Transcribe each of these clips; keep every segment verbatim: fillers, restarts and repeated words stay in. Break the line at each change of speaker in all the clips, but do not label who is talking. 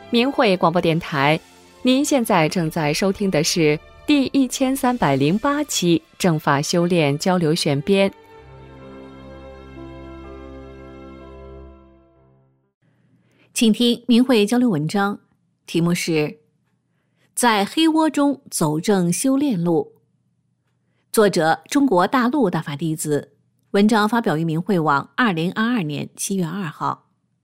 明慧广播电台，您现在正在收听的是第一千三百零八期正法修炼交流选编。
请听明慧交流文章，题目是在黑窝中走正修炼路，作者中国大陆大法弟子，文章发表于明慧网二零二二年七月二号。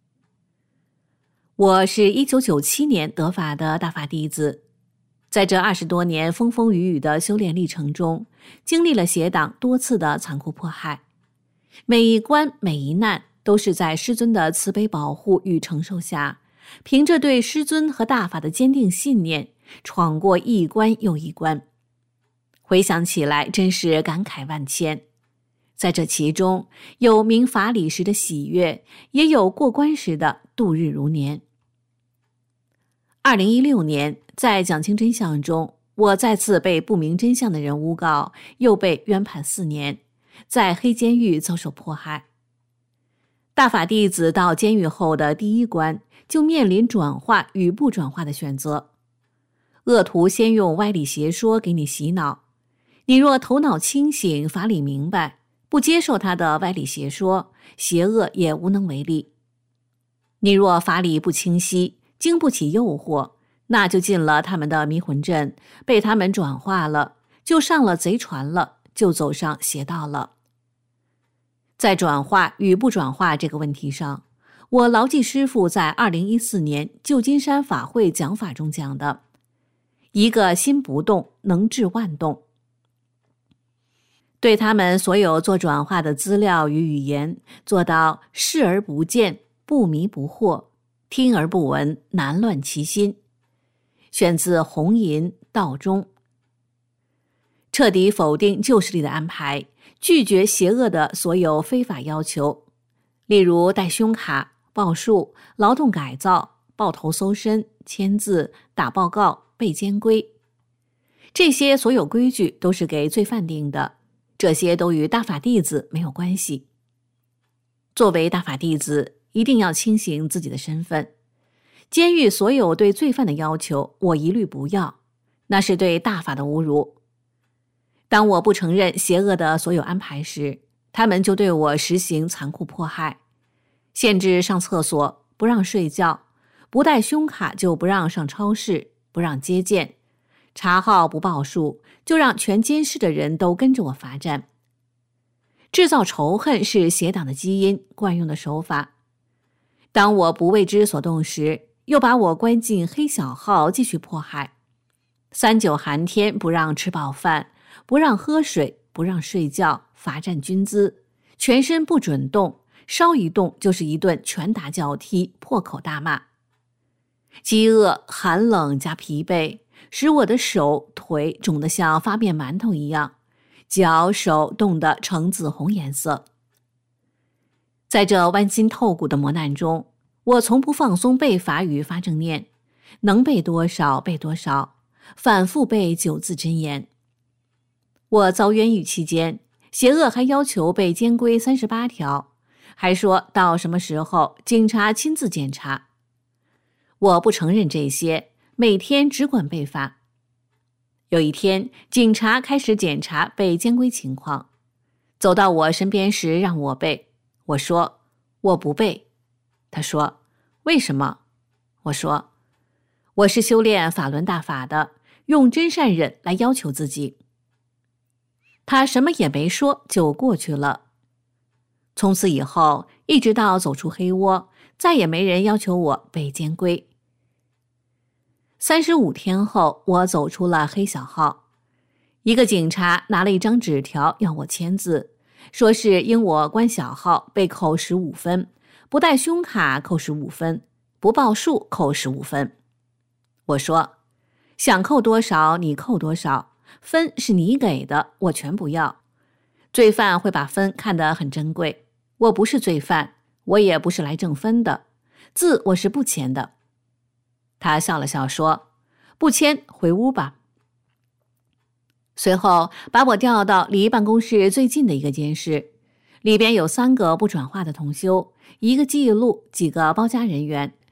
我是一九九七年得法的大法弟子，在这二十多年风风雨雨的修炼历程中，经历了邪党多次的残酷迫害，每一关每一难都是在师尊的慈悲保护与承受下，凭着对师尊和大法的坚定信念，闯过一关又一关。回想起来真是感慨万千，在这其中有明法理时的喜悦，也有过关时的度日如年。二零一六年，在讲清真相中，我再次被不明真相的人诬告，又被冤判四年，在黑监狱遭受迫害。大法弟子到监狱后的第一关，就面临转化与不转化的选择。恶徒先用歪理邪说给你洗脑，你若头脑清醒，法理明白，不接受他的歪理邪说，邪恶也无能为力。你若法理不清晰，经不起诱惑，那就进了他们的迷魂阵，被他们转化了，就上了贼船了，就走上邪道了。在转化与不转化这个问题上，我牢记师父在二零一四年旧金山法会讲法中讲的，一个心不动，能治万动。对他们所有做转化的资料与语言，做到视而不见，不迷不惑，听而不闻，难乱其心。选自红银道中。彻底否定旧势力的安排，拒绝邪恶的所有非法要求，例如带胸卡、报数、劳动改造、抱头搜身、签字、打报告、背监规。这些所有规矩都是给罪犯定的，这些都与大法弟子没有关系。作为大法弟子，一定要清醒自己的身份。监狱所有对罪犯的要求，我一律不要，那是对大法的侮辱。当我不承认邪恶的所有安排时，他们就对我实行残酷迫害，限制上厕所，不让睡觉，不带胸卡就不让上超市，不让接见，查号不报数，就让全监视的人都跟着我罚站。制造仇恨是邪党的基因，惯用的手法。当我不为之所动时，又把我关进黑小号继续迫害。三九寒天不让吃饱饭，不让喝水，不让睡觉，罚站军姿，全身不准动，稍一动就是一顿拳打脚踢，破口大骂。饥饿、寒冷加疲惫，使我的手腿肿得像发面馒头一样，脚手冻得呈紫红颜色。在这剜心透骨的磨难中，我从不放松背法与发正念，能背多少背多少，反复背九字真言。我遭冤狱期间，邪恶还要求背监规三十八条，还说到什么时候警察亲自检查。我不承认这些，每天只管背法。有一天，警察开始检查背监规情况，走到我身边时让我背，我说我不背。他说为什么？我说我是修炼法轮大法的，用真善忍来要求自己。他什么也没说就过去了。从此以后，一直到走出黑窝，再也没人要求我背监规。三十五天后，我走出了黑小号，一个警察拿了一张纸条要我签字，说是因我关小号被扣十五分，不带胸卡扣十五分，不报数扣十五分。我说想扣多少你扣多少，分是你给的，我全不要。罪犯会把分看得很珍贵，我不是罪犯，我也不是来挣分的，字我是不签的。他笑了笑说不签回屋吧。随后把我调到离办公室最近的一个监室，里边有三个不转化的同修，一个记录，几个包家人员，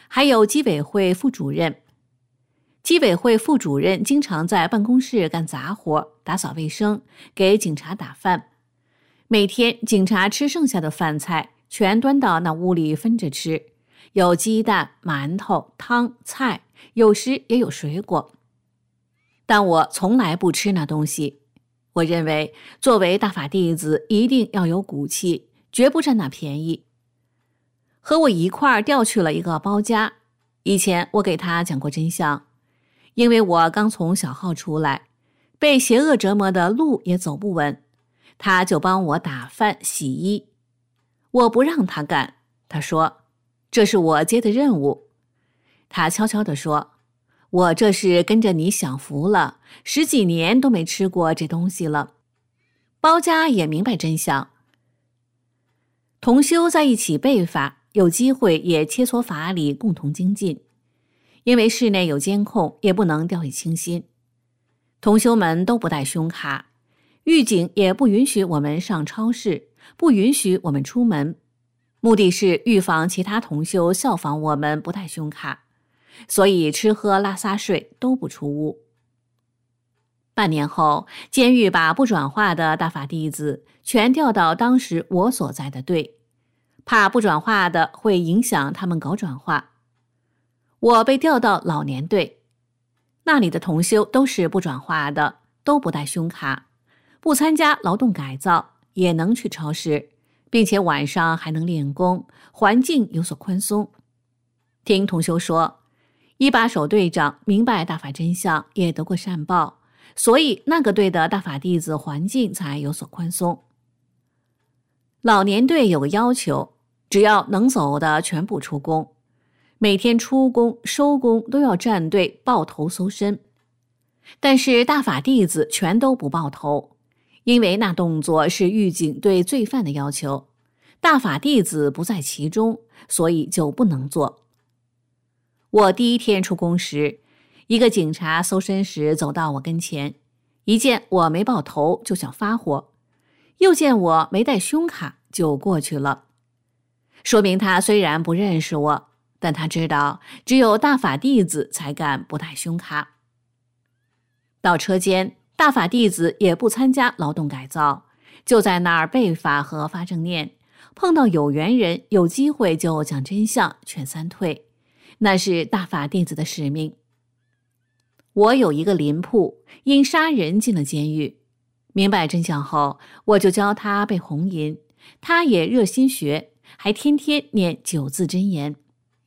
还有纪委会副主任。纪委会副主任经常在办公室干杂活，打扫卫生，给警察打饭。每天警察吃剩下的饭菜全端到那屋里分着吃，有鸡蛋、馒头、汤、菜，有时也有水果。但我从来不吃那东西。我认为作为大法弟子一定要有骨气，绝不占那便宜。和我一块儿调去了一个包家，以前我给他讲过真相，因为我刚从小号出来，被邪恶折磨的路也走不稳，他就帮我打饭洗衣。我不让他干，他说这是我接的任务。他悄悄地说，我这是跟着你享福了，十几年都没吃过这东西了。包家也明白真相。同修在一起背法，有机会也切磋法理，共同精进。因为室内有监控，也不能掉以轻心。同修们都不带胸卡，狱警也不允许我们上超市，不允许我们出门，目的是预防其他同修效仿我们不带胸卡，所以吃喝拉撒睡都不出屋。半年后，监狱把不转化的大法弟子全调到当时我所在的队，怕不转化的会影响他们搞转化。我被调到老年队，那里的同修都是不转化的，都不带胸卡，不参加劳动改造，也能去超市，并且晚上还能练功，环境有所宽松。听同修说，一把手队长明白大法真相，也得过善报，所以那个队的大法弟子环境才有所宽松。老年队有个要求，只要能走的全部出工，每天出工收工都要站队抱头搜身。但是大法弟子全都不抱头，因为那动作是狱警对罪犯的要求，大法弟子不在其中，所以就不能做。我第一天出工时，一个警察搜身时走到我跟前，一见我没抱头就想发火，又见我没带胸卡就过去了。说明他虽然不认识我，但他知道只有大法弟子才敢不带胸卡。到车间，大法弟子也不参加劳动改造，就在那儿背法和发正念，碰到有缘人有机会就讲真相，劝三退，那是大法弟子的使命。我有一个邻铺，因杀人进了监狱，明白真相后，我就教他背红银，他也热心学，还天天念九字真言。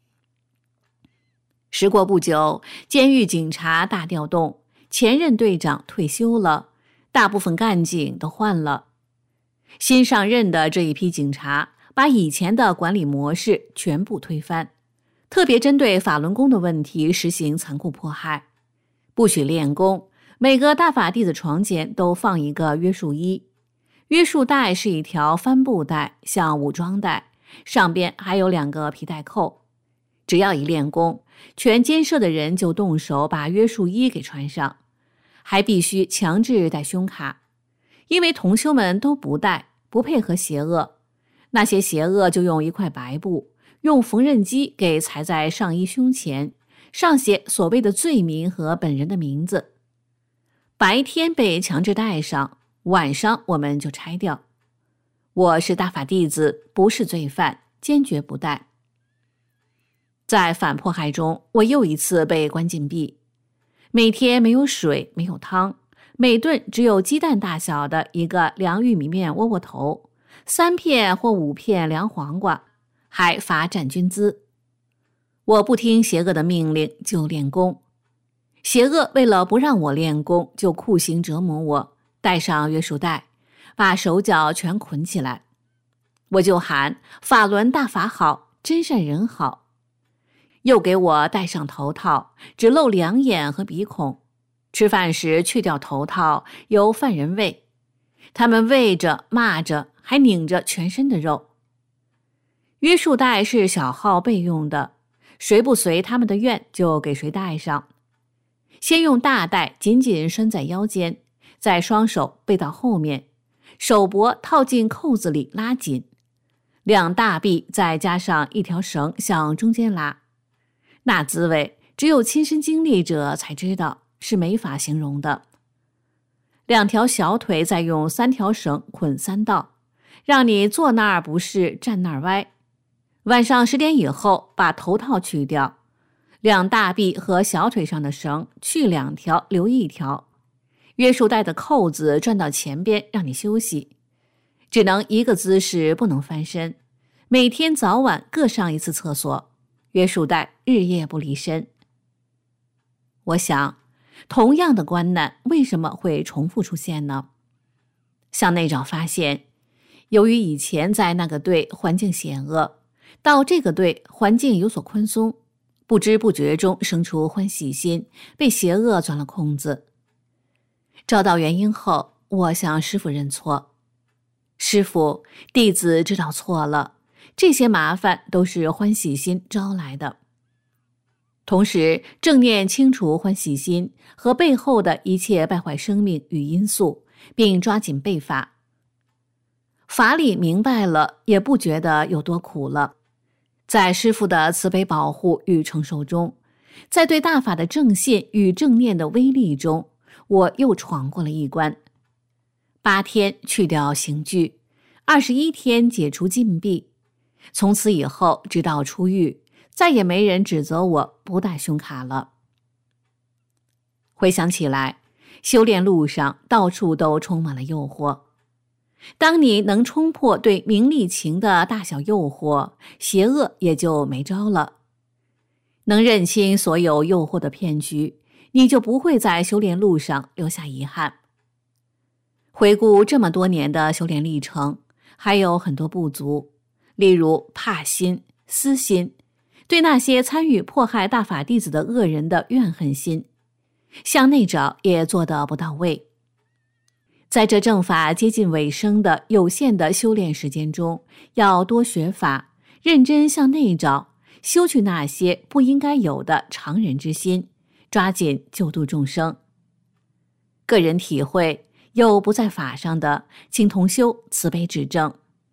时过不久，监狱警察大调动，前任队长退休了，大部分干警都换了。新上任的这一批警察把以前的管理模式全部推翻，特别针对法轮功的问题实行残酷迫害，不许练功，每个大法弟子床前都放一个约束衣，约束带是一条帆布带，像武装带，上边还有两个皮带扣。只要一练功，全监舍的人就动手把约束衣给穿上，还必须强制带胸卡，因为同修们都不带，不配合邪恶，那些邪恶就用一块白布，用缝纫机给裁在上衣胸前，上写所谓的罪名和本人的名字。白天被强制戴上，晚上我们就拆掉。我是大法弟子，不是罪犯，坚决不戴。在反迫害中，我又一次被关禁闭，每天没有水，没有汤，每顿只有鸡蛋大小的一个凉玉米面窝窝头，三片或五片凉黄瓜，还罚站军资。我不听邪恶的命令就练功，邪恶为了不让我练功，就酷刑折磨我，带上约束带，把手脚全捆起来。我就喊法轮大法好，真善人好。又给我戴上头套，只露两眼和鼻孔，吃饭时去掉头套，由犯人喂，他们喂着骂着，还拧着全身的肉。约束带是小号备用的，谁不随他们的愿就给谁戴上。先用大带紧紧拴在腰间，再双手背到后面，手脖套进扣子里拉紧，两大臂再加上一条绳向中间拉。 那滋味只有亲身经历者才知道，是没法形容的。两条小腿再用三条绳捆三道，让你坐那儿不是站那儿歪。晚上十点以后把头套去掉，两大臂和小腿上的绳去两条留一条，约束带的扣子转到前边让你休息，只能一个姿势，不能翻身，每天早晚各上一次厕所，约束带日夜不离身。我想，同样的关难为什么会重复出现呢？向内找发现，由于以前在那个队环境险恶，到这个队环境有所宽松，不知不觉中生出欢喜心，被邪恶钻了空子。找到原因后，我向师父认错。师父，弟子知道错了，这些麻烦都是欢喜心招来的。同时正念清除欢喜心和背后的一切败坏生命与因素，并抓紧背法。法理明白了，也不觉得有多苦了。在师父的慈悲保护与承受中，在对大法的正信与正念的威力中，我又闯过了一关。八天去掉刑具，二十一天解除禁闭。从此以后，直到出狱，再也没人指责我不带胸卡了。回想起来，修炼路上到处都充满了诱惑。当你能冲破对名利情的大小诱惑，邪恶也就没招了。能认清所有诱惑的骗局，你就不会在修炼路上留下遗憾。回顾这么多年的修炼历程，还有很多不足，例如怕心、私心，对那些参与迫害大法弟子的恶人的怨恨心，向内找也做得不到位。在这正法接近尾声的有限的修炼时间中，要多学法，认真向内找，修去那些不应该有的常人之心，抓紧救度众生。个人体会又不在法上的，请同修慈悲指正。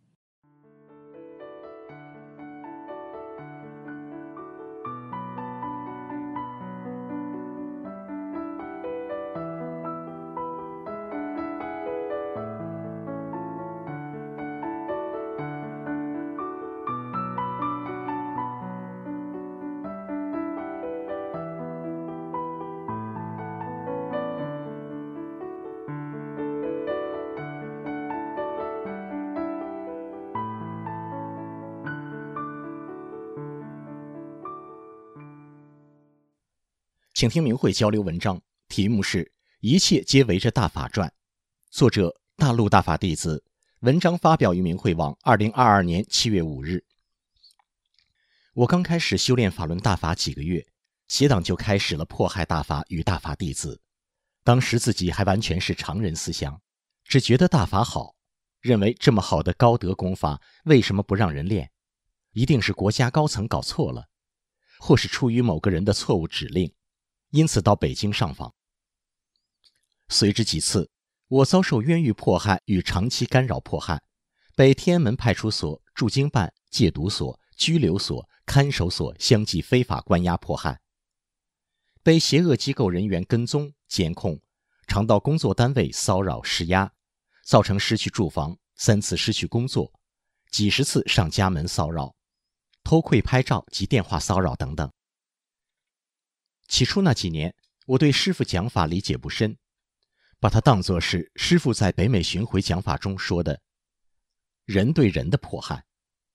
请听明慧交流文章，题目是《一切皆围着大法转》，作者大陆大法弟子，文章发表于明慧网二零二二年七月五日。我刚开始修炼法轮大法几个月，邪党就开始了迫害大法与大法弟子。当时自己还完全是常人思想，只觉得大法好，认为这么好的高德功法为什么不让人练？一定是国家高层搞错了，或是出于某个人的错误指令，因此到北京上访。随之几次，我遭受冤狱迫害与长期干扰迫害，被天安门派出所、驻京办、戒毒所、拘留所、看守所相继非法关押迫害，被邪恶机构人员跟踪监控，常到工作单位骚扰施压，造成失去住房，三次失去工作，几十次上家门骚扰，偷窥拍照及电话骚扰等等。起初那几年，我对师父讲法理解不深，把它当作是师父在北美巡回讲法中说的人对人的迫害。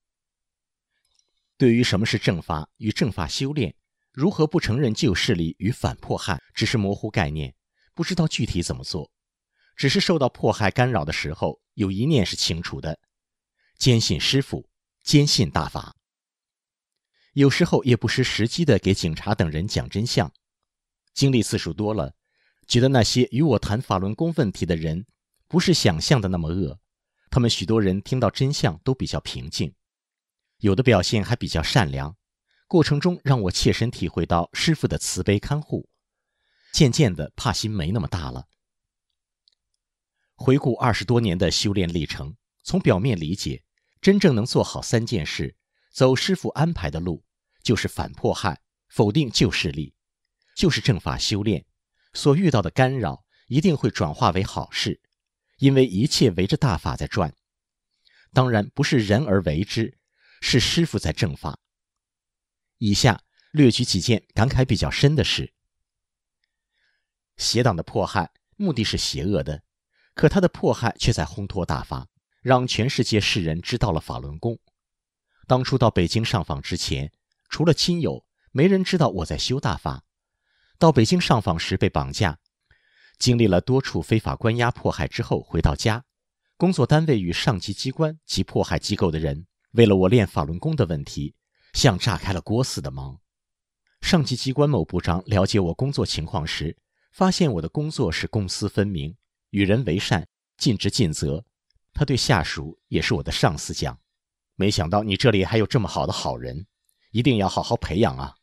对于什么是正法与正法修炼，如何不承认旧势力与反迫害，只是模糊概念，不知道具体怎么做。只是受到迫害干扰的时候，有一念是清楚的，坚信师父，坚信大法。有时候也不失时机地给警察等人讲真相。经历次数多了，觉得那些与我谈法轮功问题的人不是想象的那么恶，他们许多人听到真相都比较平静，有的表现还比较善良，过程中让我切身体会到师父的慈悲看护，渐渐的怕心没那么大了。回顾二十多年的修炼历程，从表面理解，真正能做好三件事，走师父安排的路，就是反迫害、 否定旧势力，就是正法修炼所遇到的干扰一定会转化为好事，因为一切围着大法在转。当然不是人而为之，是师父在正法。以下略举几件感慨比较深的事。邪党的迫害目的是邪恶的，可他的迫害却在烘托大法，让全世界世人知道了法轮功。当初到北京上访之前，除了亲友，没人知道我在修大法。到北京上访时被绑架，经历了多处非法关押迫害之后回到家，工作单位与上级机关及迫害机构的人为了我练法轮功的问题，像炸开了锅似的忙。上级机关某部长了解我工作情况时，发现我的工作是公私分明，与人为善，尽职尽责。他对下属，也是我的上司讲，没想到你这里还有这么好的好人，一定要好好培养啊。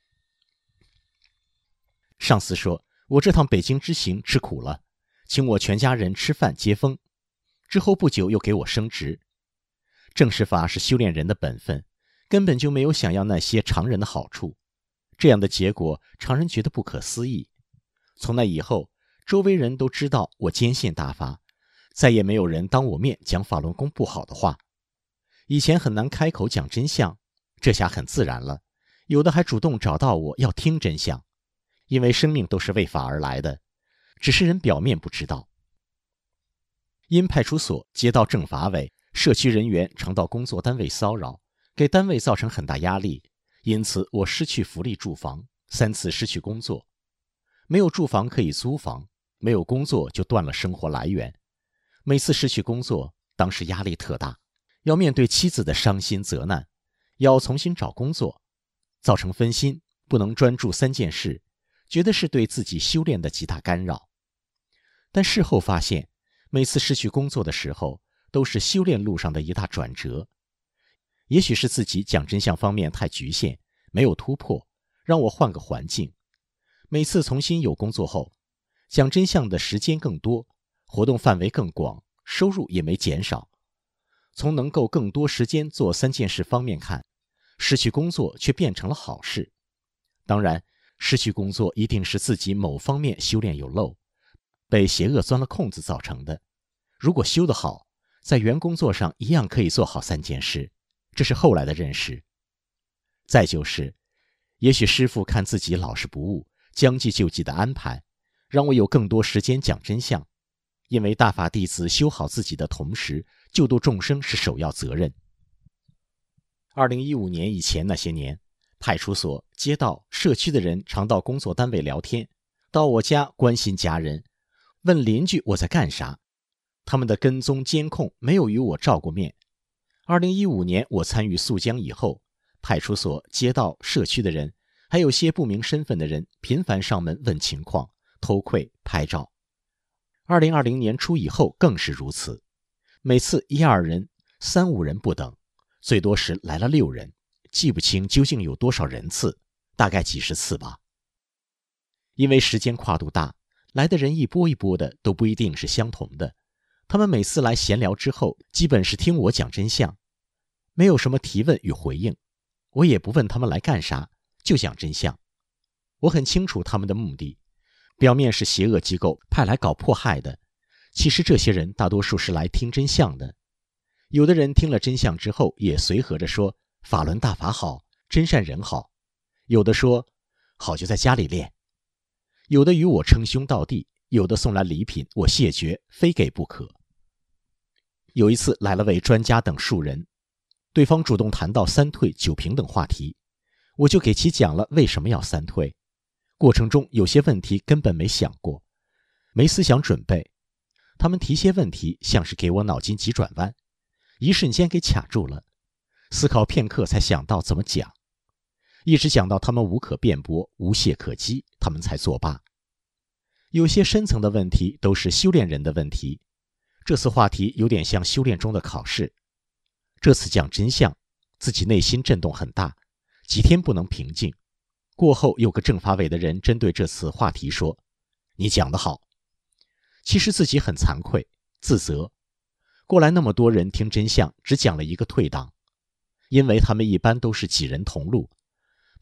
上司说我这趟北京之行吃苦了，请我全家人吃饭接风，之后不久又给我升职。正式法是修炼人的本分，根本就没有想要那些常人的好处，这样的结果常人觉得不可思议。从那以后，周围人都知道我坚信大法，再也没有人当我面讲法轮功不好的话。以前很难开口讲真相，这下很自然了，有的还主动找到我要听真相，因为生命都是为法而来的，只是人表面不知道。因派出所、街道政法委、社区人员常到工作单位骚扰，给单位造成很大压力，因此我失去福利住房，三次失去工作。没有住房可以租房，没有工作就断了生活来源。每次失去工作，当时压力特大，要面对妻子的伤心责难，要重新找工作，造成分心，不能专注三件事，觉得是对自己修炼的极大干扰。但事后发现，每次失去工作的时候，都是修炼路上的一大转折。也许是自己讲真相方面太局限，没有突破，让我换个环境。每次重新有工作后，讲真相的时间更多，活动范围更广，收入也没减少。从能够更多时间做三件事方面看，失去工作却变成了好事。当然，失去工作一定是自己某方面修炼有漏，被邪恶钻了空子造成的。如果修得好，在原工作上一样可以做好三件事，这是后来的认识。再就是，也许师父看自己老实不误，将计就计的安排，让我有更多时间讲真相。因为大法弟子修好自己的同时，救度众生是首要责任。二零一五年以前那些年，派出所、街道、社区的人常到工作单位聊天，到我家关心家人，问邻居我在干啥。他们的跟踪监控没有与我照过面。二零一五年我参与肃江以后，派出所、街道、社区的人，还有些不明身份的人频繁上门问情况、偷窥、拍照。二零二零年初以后更是如此，每次一二人、三五人不等，最多时来了六人，记不清究竟有多少人次，大概几十次吧。因为时间跨度大，来的人一波一波的都不一定是相同的。他们每次来闲聊之后，基本是听我讲真相，没有什么提问与回应，我也不问他们来干啥，就讲真相。我很清楚他们的目的，表面是邪恶机构派来搞迫害的，其实这些人大多数是来听真相的。有的人听了真相之后，也随和着说法轮大法好，真善人好。有的说好就在家里练，有的与我称兄道弟，有的送来礼品，我谢绝，非给不可。有一次来了位专家等数人，对方主动谈到三退九平等话题，我就给其讲了为什么要三退。过程中有些问题根本没想过，没思想准备，他们提些问题像是给我脑筋急转弯，一瞬间给卡住了，思考片刻才想到怎么讲，一直讲到他们无可辩驳，无懈可击，他们才作罢。有些深层的问题都是修炼人的问题，这次话题有点像修炼中的考试。这次讲真相，自己内心震动很大，几天不能平静。过后有个政法委的人针对这次话题说，你讲得好。其实自己很惭愧自责，过来那么多人听真相，只讲了一个退党，因为他们一般都是几人同路，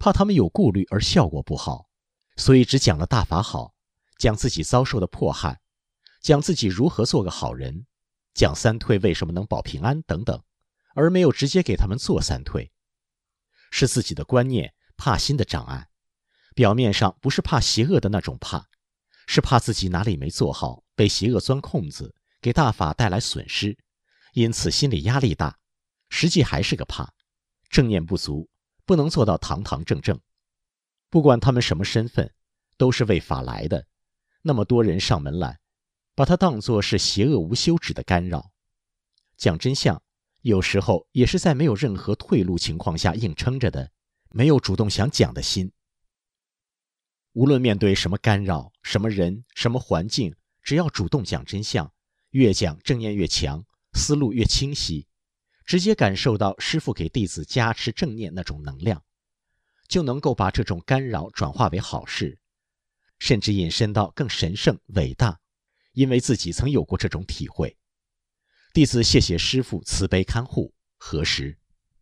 怕他们有顾虑而效果不好，所以只讲了大法好，讲自己遭受的迫害，讲自己如何做个好人，讲三退为什么能保平安等等，而没有直接给他们做三退。是自己的观念怕心的障碍，表面上不是怕邪恶的那种怕，是怕自己哪里没做好，被邪恶钻空子，给大法带来损失，因此心理压力大，实际还是个怕，正念不足，不能做到堂堂正正。不管他们什么身份，都是为法来的，那么多人上门来，把它当作是邪恶无休止的干扰。讲真相，有时候也是在没有任何退路情况下硬撑着的，没有主动想讲的心。无论面对什么干扰，什么人，什么环境，只要主动讲真相，越讲正念越强，思路越清晰，直接感受到师父给弟子加持正念那种能量，就能够把这种干扰转化为好事，甚至引申到更神圣伟大，因为自己曾有过这种体会。弟子谢谢师父慈悲看护，何时。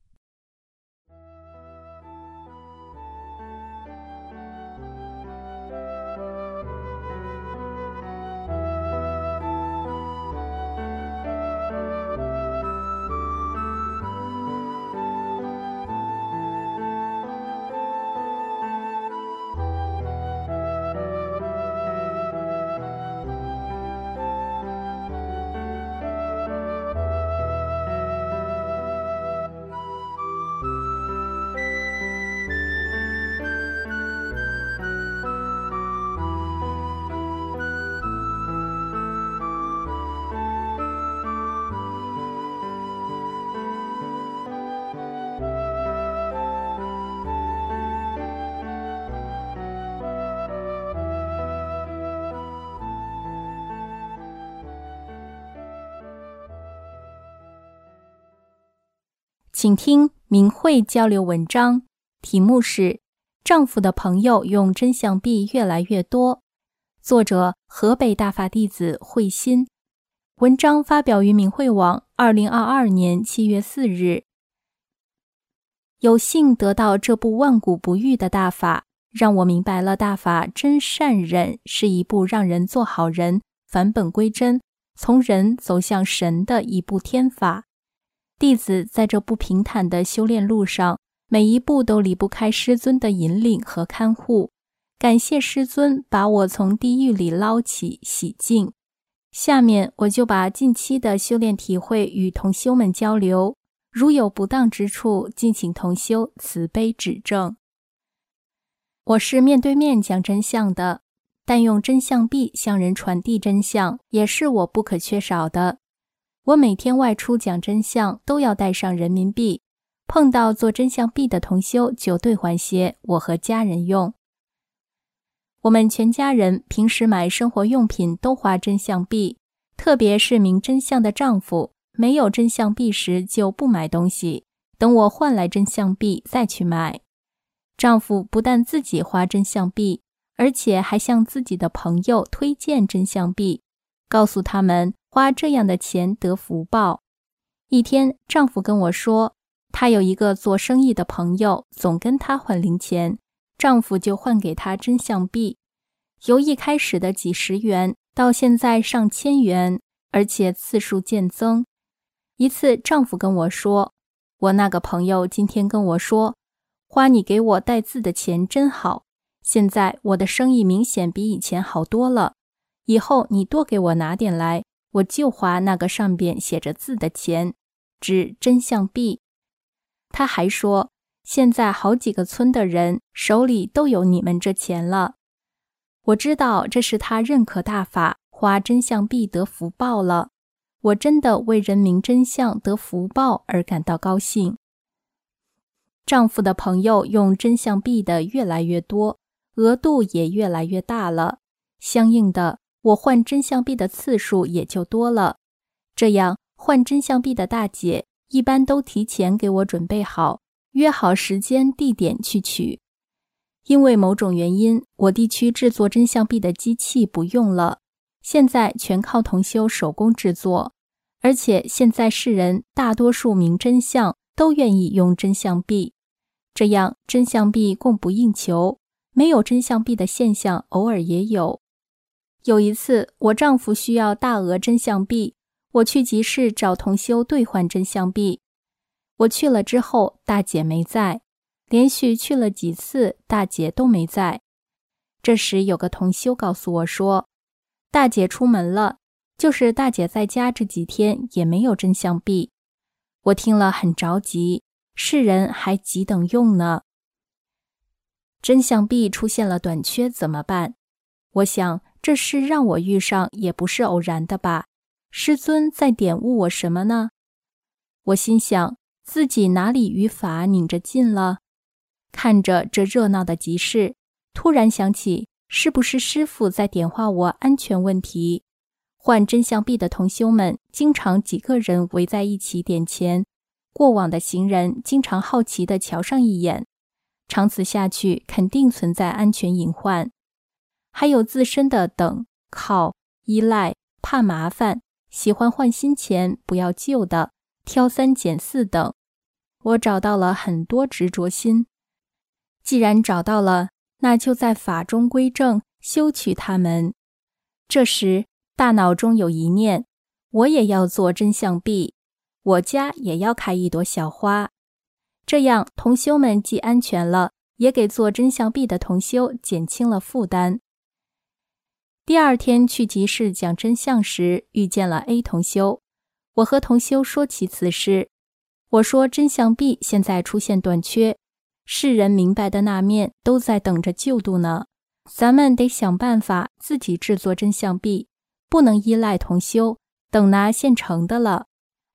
请听明慧交流文章，题目是丈夫的朋友用真相币越来越多，作者河北大法弟子慧心，文章发表于明慧网二零二二年七月四日。有幸得到这部万古不渝的大法，让我明白了大法真善忍是一部让人做好人，返本归真，从人走向神的一部天法。弟子在这不平坦的修炼路上，每一步都离不开师尊的引领和看护。感谢师尊把我从地狱里捞起洗净。下面我就把近期的修炼体会与同修们交流，如有不当之处，敬请同修慈悲指正。我是面对面讲真相的，但用真相币向人传递真相也是我不可缺少的。我每天外出讲真相都要带上人民币，碰到做真相币的同修就兑换些，我和家人用。我们全家人平时买生活用品都花真相币，特别是明真相的丈夫，没有真相币时就不买东西，等我换来真相币再去买。丈夫不但自己花真相币，而且还向自己的朋友推荐真相币，告诉他们花这样的钱得福报。一天，丈夫跟我说，他有一个做生意的朋友，总跟他换零钱，丈夫就换给他真相币，由一开始的几十元到现在上千元，而且次数渐增。一次，丈夫跟我说，我那个朋友今天跟我说，花你给我带字的钱真好，现在我的生意明显比以前好多了，以后你多给我拿点来，我就花那个上边写着字的钱，指真相币。他还说，现在好几个村的人手里都有你们这钱了。我知道这是他认可大法，花真相币得福报了。我真的为人明真相得福报而感到高兴。丈夫的朋友用真相币的越来越多，额度也越来越大了，相应的，我换真相币的次数也就多了。这样，换真相币的大姐一般都提前给我准备好，约好时间地点去取。因为某种原因，我地区制作真相币的机器不用了，现在全靠同修手工制作，而且现在世人大多数明真相都愿意用真相币， 这样真相币供不应求，没有真相币的现象偶尔也有。有一次，我丈夫需要大额真相币，我去集市找同修兑换真相币。我去了之后，大姐没在，连续去了几次，大姐都没在。这时有个同修告诉我说，大姐出门了，就是大姐在家这几天也没有真相币。我听了很着急，世人还急等用呢。真相币出现了短缺怎么办？我想这事让我遇上也不是偶然的吧，师尊在点悟我什么呢？我心想自己哪里与法拧着劲了？看着这热闹的集市，突然想起是不是师父在点化我安全问题。换真相币的同修们经常几个人围在一起点钱，过往的行人经常好奇地瞧上一眼，长此下去肯定存在安全隐患。还有自身的等、靠、依赖、怕麻烦、喜欢换新钱不要旧的、挑三拣四等。我找到了很多执着心，既然找到了，那就在法中归正，修取它们。这时大脑中有一念，我也要做真相币，我家也要开一朵小花。这样同修们既安全了，也给做真相币的同修减轻了负担。第二天去集市讲真相时，遇见了 A 同修。我和同修说起此事，我说真相币现在出现短缺，世人明白的那面都在等着救度呢，咱们得想办法自己制作真相币，不能依赖同修，等拿现成的了。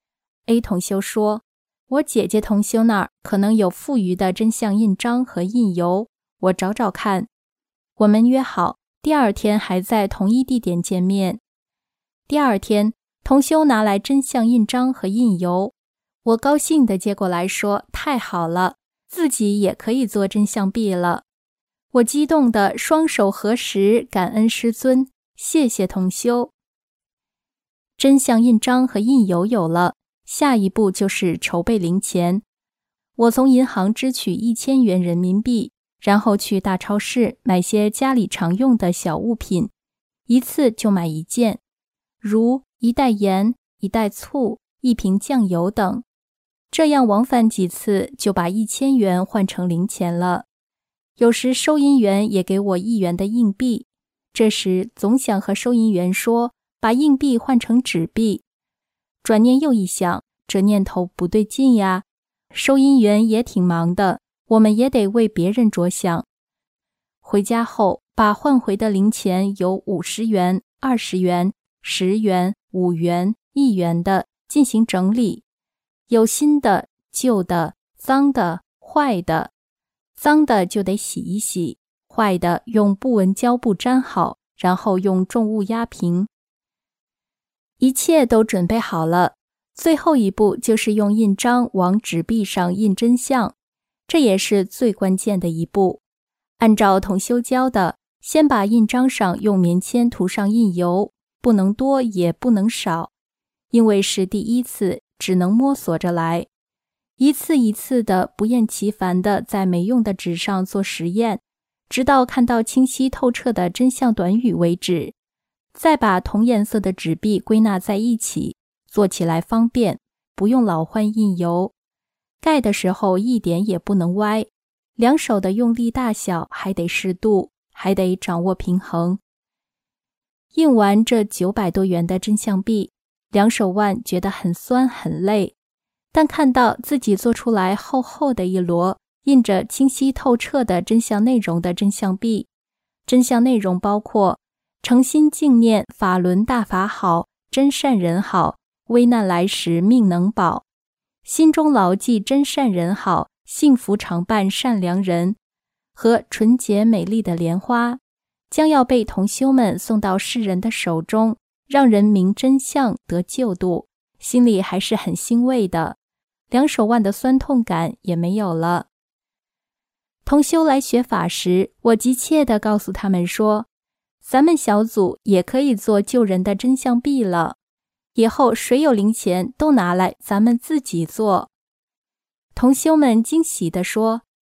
A 同修说，我姐姐同修那儿可能有富余的真相印章和印油，我找找看。我们约好第二天还在同一地点见面。第二天同修拿来真相印章和印油，我高兴地接过来说，太好了，自己也可以做真相币了。我激动地双手合十，感恩师尊，谢谢同修。真相印章和印油有了，下一步就是筹备零钱。我从银行支取一千元人民币，然后去大超市买些家里常用的小物品，一次就买一件，如一袋盐、一袋醋、一瓶酱油等。这样往返几次，就把一千元换成零钱了。有时收银员也给我一元的硬币，这时总想和收银员说，把硬币换成纸币。转念又一想，这念头不对劲呀，收银员也挺忙的，我们也得为别人着想。回家后，把换回的零钱有五十元、二十元、十元、五元、一元的进行整理，有新的、旧的、脏的、坏的。脏的就得洗一洗，坏的用不纹胶布粘好，然后用重物压平。一切都准备好了，最后一步就是用印章往纸币上印真相，这也是最关键的一步。按照同修教的，先把印章上用棉签涂上印油，不能多也不能少，因为是第一次，只能摸索着来。一次一次的不厌其烦地在没用的纸上做实验，直到看到清晰透彻的真相短语为止，再把同颜色的纸币归纳在一起，做起来方便，不用老换印油。盖的时候一点也不能歪，两手的用力大小还得适度，还得掌握平衡。印完这九百多元的真相币，两手腕觉得很酸很累，但看到自己做出来厚厚的一摞印着清晰透彻的真相内容的真相币，真相内容包括诚心敬念法轮大法好，真善人好，危难来时命能保，心中牢记真善人好，幸福常伴善良人，和纯洁美丽的莲花，将要被同修们送到世人的手中，让人明真相得救度，心里还是很欣慰的，两手腕的酸痛感也没有了。同修来学法时，我急切地告诉他们说，咱们小组也可以做救人的真相币了，以后谁有零钱都拿来咱们自己做。同修们惊喜地说，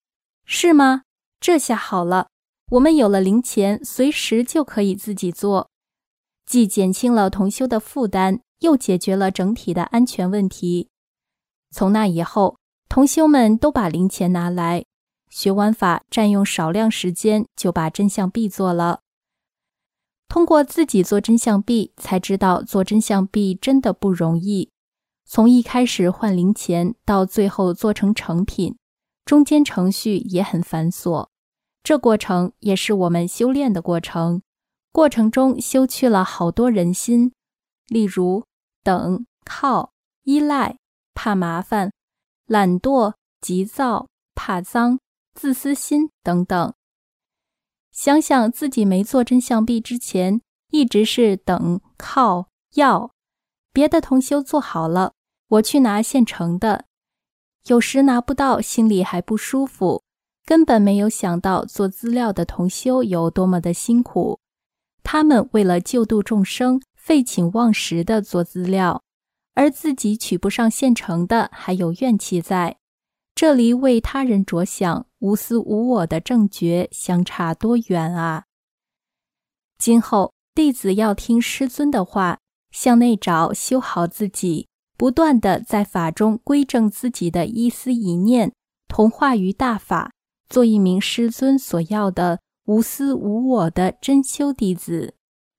是吗？这下好了，我们有了零钱，随时就可以自己做，既减轻了同修的负担，又解决了整体的安全问题。从那以后，同修们都把零钱拿来，学完法占用少量时间就把真相币做了。通过自己做真相币，才知道做真相币真的不容易。从一开始换零钱到最后做成成品，中间程序也很繁琐。这过程也是我们修炼的过程，过程中修去了好多人心，例如等、靠、依赖、怕麻烦、懒惰、急躁、怕脏、自私心等等。想想自己没做真相币之前，一直是等、靠、要，别的同修做好了，我去拿现成的，有时拿不到，心里还不舒服，根本没有想到做资料的同修有多么的辛苦。他们为了救度众生，废寝忘食地做资料，而自己取不上现成的，还有怨气在。这离为他人着想、无私无我的正觉相差多远啊！今后弟子要听师尊的话，向内找，修好自己，不断地在法中归正自己的一思一念，同化于大法，做一名师尊所要的无私无我的真修弟子。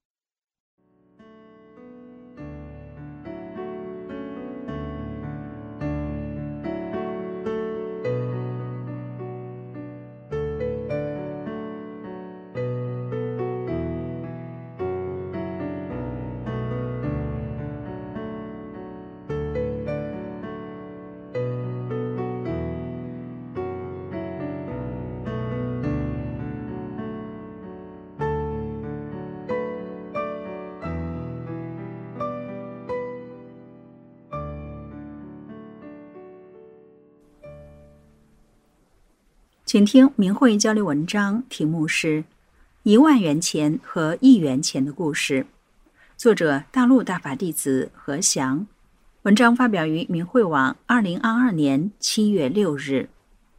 请听明慧交流文章，题目是一万元钱和一元钱的故事，作者大陆大法弟子何翔，文章发表于明慧网二零二二年七月六日。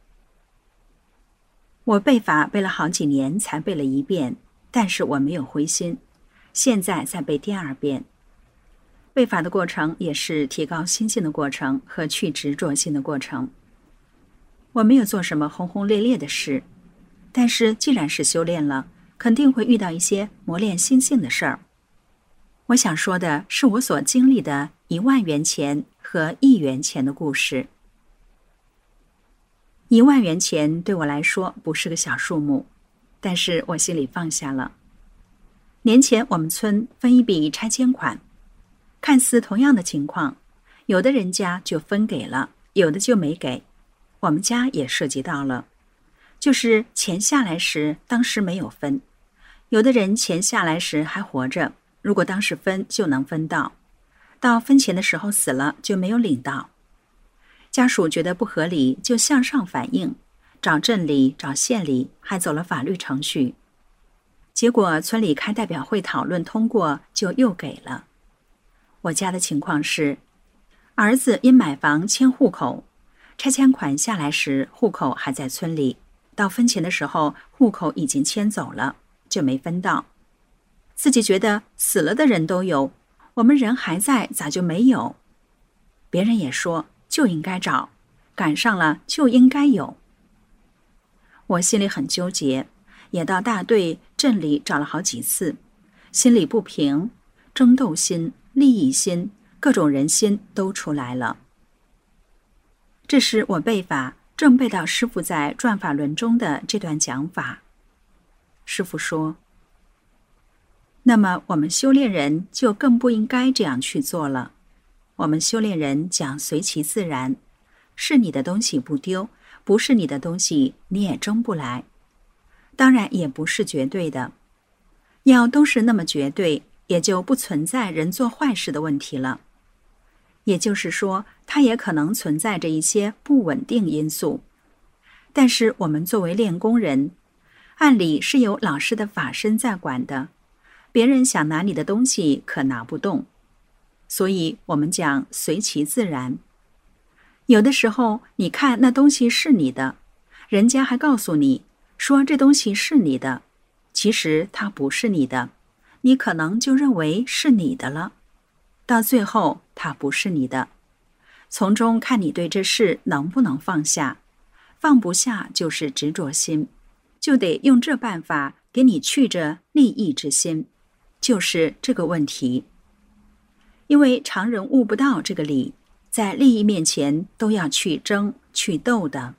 我背法背了好几年才背了一遍，但是我没有灰心，现在在背第二遍。背法的过程也是提高心性的过程和去执着心的过程。我没有做什么轰轰烈烈的事，但是既然是修炼了，肯定会遇到一些磨练心性的事儿。我想说的是我所经历的一万元钱和一元钱的故事。一万元钱对我来说不是个小数目，但是我心里放下了。年前我们村分一笔拆迁款，看似同样的情况，有的人家就分给了，有的就没给。我们家也涉及到了，就是钱下来时当时没有分，有的人钱下来时还活着，如果当时分就能分到，到分钱的时候死了就没有领到。家属觉得不合理，就向上反映，找镇里找县里，还走了法律程序，结果村里开代表会讨论通过，就又给了。我家的情况是，儿子因买房迁户口，拆迁款下来时户口还在村里，到分钱的时候户口已经迁走了，就没分到。自己觉得死了的人都有，我们人还在，咋就没有？别人也说就应该找，赶上了就应该有。我心里很纠结，也到大队镇里找了好几次，心里不平，争斗心、利益心、各种人心都出来了。这是我背法正背到师父在转法轮中的这段讲法。师父说，那么我们修炼人就更不应该这样去做了。我们修炼人讲随其自然，是你的东西不丢，不是你的东西你也争不来。当然也不是绝对的，要都是那么绝对，也就不存在人做坏事的问题了。也就是说，它也可能存在着一些不稳定因素。但是我们作为练功人，按理是有老师的法身在管的，别人想拿你的东西可拿不动。所以我们讲随其自然。有的时候你看那东西是你的， 人家还告诉你说这东西是你的，其实它不是你的，你可能就认为是你的了，到最后它不是你的，从中看你对这事能不能放下，放不下就是执着心，就得用这办法给你去着利益之心，就是这个问题。因为常人悟不到这个理，在利益面前都要去争去斗的。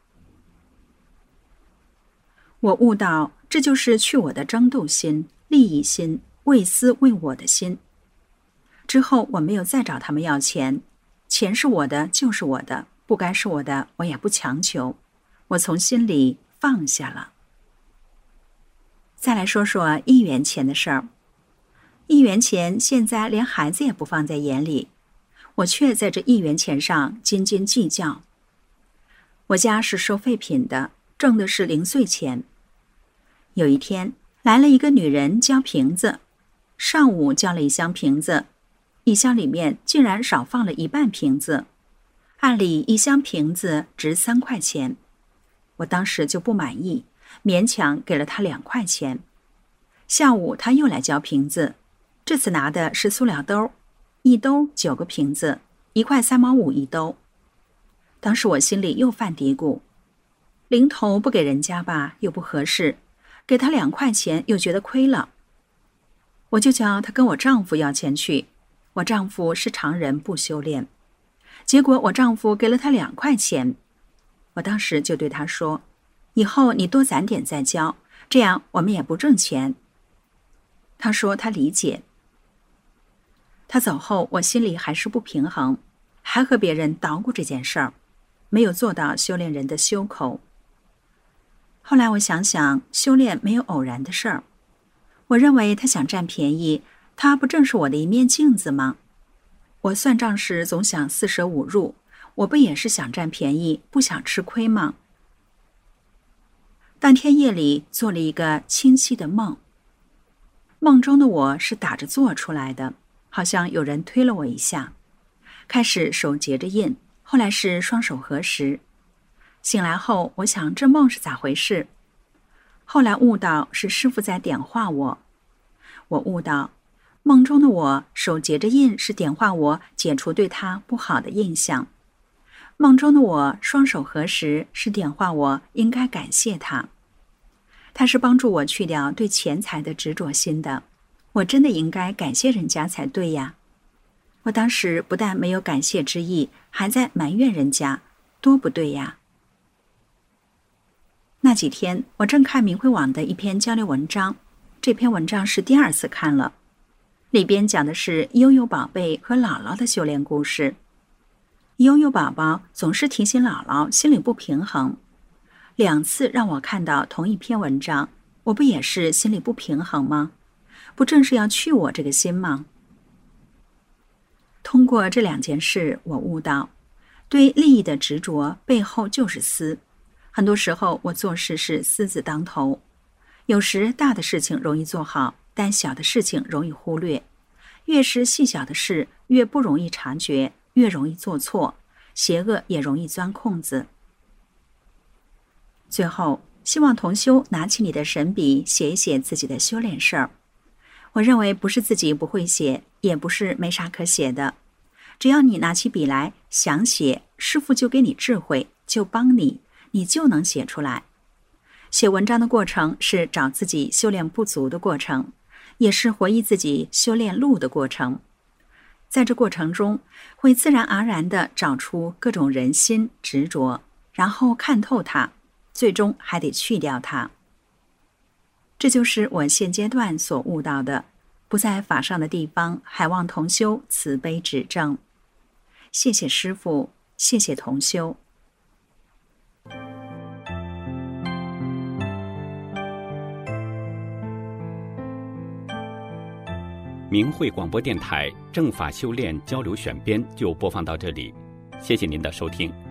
我悟到这就是去我的争斗心、利益心、为私为我的心。之后我没有再找他们要钱，钱是我的就是我的，不该是我的我也不强求，我从心里放下了。再来说说一元钱的事儿。一元钱现在连孩子也不放在眼里，我却在这一元钱上斤斤计较。我家是收废品的，挣的是零碎钱。有一天来了一个女人交瓶子，上午交了一箱瓶子，一箱里面竟然少放了一半瓶子。按理一箱瓶子值三块钱，我当时就不满意，勉强给了她两块钱。下午她又来交瓶子，这次拿的是塑料兜，一兜九个瓶子，一块三毛五一兜。当时我心里又犯嘀咕，零头不给人家吧又不合适，给他两块钱又觉得亏了。我就叫他跟我丈夫要钱去，我丈夫是常人不修炼，结果我丈夫给了他两块钱。我当时就对他说，以后你多攒点再交，这样我们也不挣钱。他说他理解。他走后我心里还是不平衡，还和别人捣鼓这件事儿，没有做到修炼人的修口。后来我想想，修炼没有偶然的事儿。我认为他想占便宜，他不正是我的一面镜子吗？我算账时总想四舍五入，我不也是想占便宜，不想吃亏吗？当天夜里做了一个清晰的梦，梦中的我是打着坐出来的，好像有人推了我一下，开始手结着印，后来是双手合十。醒来后我想这梦是咋回事，后来悟到是师父在点化我。我悟到梦中的我手结着印是点化我解除对他不好的印象，梦中的我双手合十是点化我应该感谢他，他是帮助我去掉对钱财的执着心的，我真的应该感谢人家才对呀。我当时不但没有感谢之意，还在埋怨人家，多不对呀。那几天我正看明慧网的一篇交流文章，这篇文章是第二次看了，里边讲的是悠悠宝贝和姥姥的修炼故事。悠悠宝宝总是提醒姥姥心里不平衡，两次让我看到同一篇文章，我不也是心里不平衡吗？不正是要去我这个心吗？通过这两件事，我悟到对利益的执着背后就是私。很多时候我做事是私字当头，有时大的事情容易做好，但小的事情容易忽略，越是细小的事越不容易察觉，越容易做错，邪恶也容易钻空子。最后希望同修拿起你的神笔写一写自己的修炼事儿。我认为不是自己不会写，也不是没啥可写的，只要你拿起笔来想写，师父就给你智慧，就帮你，你就能写出来。写文章的过程是找自己修炼不足的过程，也是回忆自己修炼路的过程。在这过程中，会自然而然地找出各种人心执着，然后看透它，最终还得去掉它。这就是我现阶段所悟到的，不在法上的地方，还望同修慈悲指正。谢谢师父，谢谢同修。
明慧广播电台正法修炼交流选编就播放到这里，谢谢您的收听。